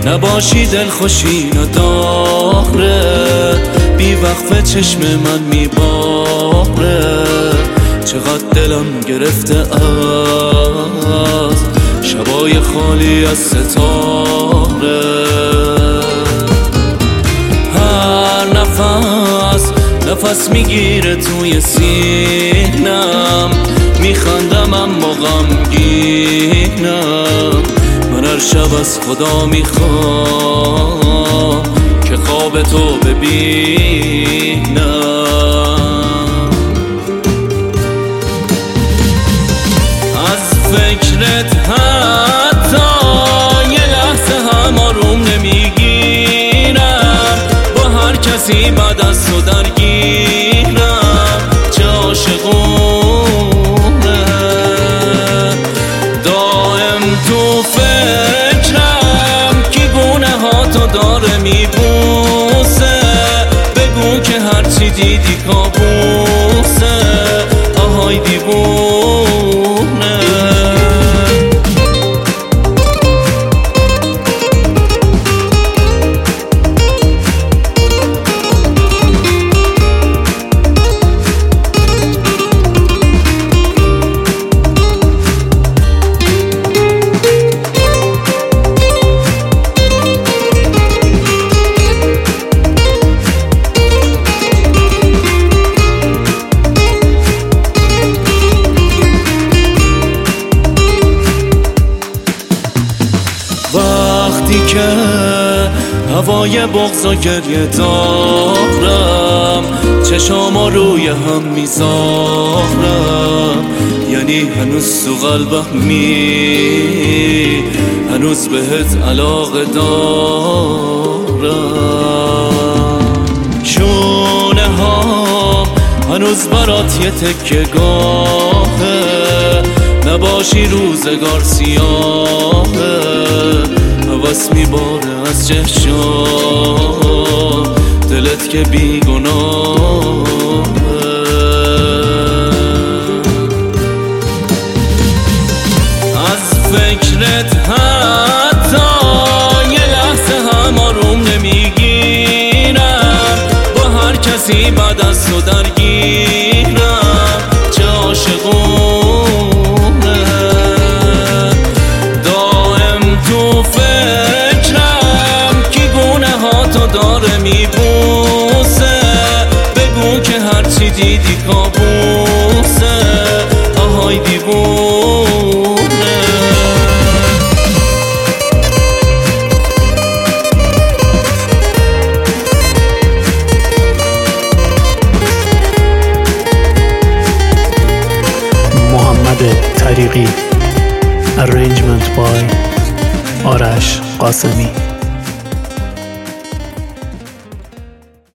نباشی دلخوشی نداره، بی وقفه چشم من میباره. چقدر دلم گرفته از شبای خالی از ستاره. هر نفس میگیره توی سینم، میخندم اما غمگینم. من هر شب از خدا میخوام که خواب تو ببینم. از فکرت حتی یه لحظه هم آروم نمیگیرم، با هر کسی بعد از تو درگیرم. چه عاشقونه دائم تو فکرم، کی گونه ها تو داره میبوسه. بگو که هرچی دیدی کابوسه، آهای دیوونه. وقتی که هوای بغض و گریه دارم، چشامو روی هم میذارم. یعنی هنوز تو قلبمی، هنوز بهت علاقه دارم. شونه ها هنوز برات یه تکه گاهه، نباشی روزگار سیاهه. هوس میباره از چشم دلت که بی گناهه. از فکرت حتی یه لحظه هم آروم نمیگیرم، با هر کسی بعد از تو درگیرم. چه عاشقونه دائم تو فکرم، کی گونه ها تو داره میبوسه. بگو که هرچی دیدی کابوسه، آهای دیوونه. محمد طریقی. Arrangement by آرش قاسمی.